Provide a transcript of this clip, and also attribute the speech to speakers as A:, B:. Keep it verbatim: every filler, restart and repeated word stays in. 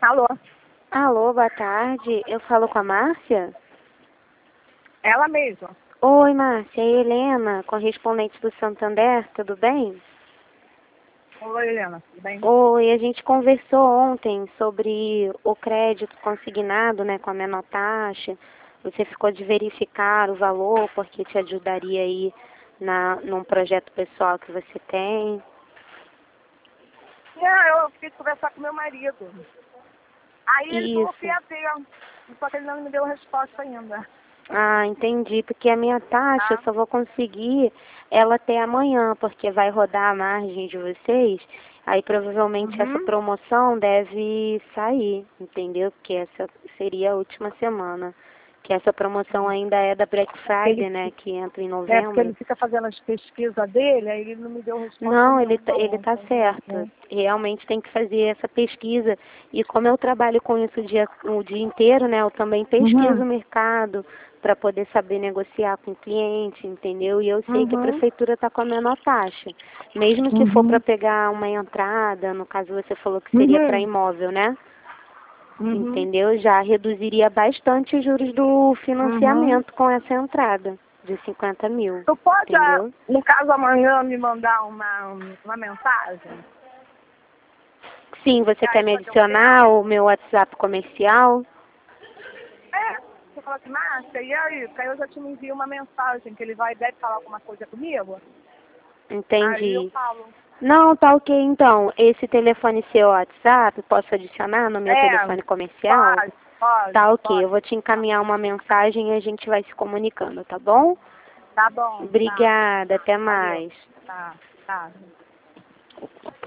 A: Alô?
B: Alô, boa tarde. Eu falo com a Márcia?
A: Ela mesma.
B: Oi, Márcia. É a Helena, correspondente do Santander, tudo bem?
A: Oi, Helena, tudo bem?
B: Oi, a gente conversou ontem sobre o crédito consignado, né, com a menor taxa. Você ficou de verificar o valor, porque te ajudaria aí na, num projeto pessoal que você tem.
A: É, eu fiz conversar com meu marido. Aí ele falou que
B: Isso.
A: ia ver, só que ele não me deu resposta ainda.
B: Ah, entendi. Porque a minha taxa eu
A: Tá?
B: só vou conseguir ela até amanhã, porque vai rodar a margem de vocês. Aí provavelmente essa
A: Uhum.
B: promoção deve sair, entendeu? Porque essa seria a última semana. Que essa promoção ainda é da Black
A: Ele,
B: Friday, né? Que entra em
A: é porque ele
B: novembro.
A: fica fazendo as pesquisas dele, aí ele não me deu resposta
B: Não, ele, tá-
A: nenhuma
B: ele tá
A: ontem.
B: certo.
A: Né?
B: Realmente tem que fazer essa pesquisa. E como eu trabalho com isso o dia, o dia inteiro, né? Eu também pesquiso
A: Uhum.
B: o mercado para poder saber negociar com o cliente, entendeu? E eu sei que a
A: Uhum.
B: prefeitura está com a menor taxa. Mesmo que for para
A: Uhum.
B: pegar uma entrada, no caso você falou que seria para
A: Uhum.
B: imóvel, né?
A: Uhum.
B: Entendeu? Já reduziria bastante os juros do
A: Uhum.
B: financiamento com essa entrada de cinquenta mil,
A: Tu pode, ah,
B: entendeu?
A: no caso amanhã, me mandar uma, uma mensagem?
B: Sim, você
A: E
B: quer
A: aí
B: me
A: fazer um
B: adicionar
A: teste?
B: o meu WhatsApp comercial?
A: É, você falou assim, Márcia, e aí? Porque aí eu já te envio uma mensagem que ele vai, deve falar alguma coisa comigo. Aí eu
B: Entendi.
A: falo.
B: Não, tá ok então. Esse telefone seu WhatsApp, posso adicionar no meu
A: É,
B: telefone comercial?
A: pode, pode,
B: Tá ok, eu
A: pode.
B: vou te encaminhar uma mensagem e a gente vai se comunicando, tá bom?
A: Tá bom, tá.
B: Obrigada, até
A: Valeu.
B: mais.
A: Tá, tá.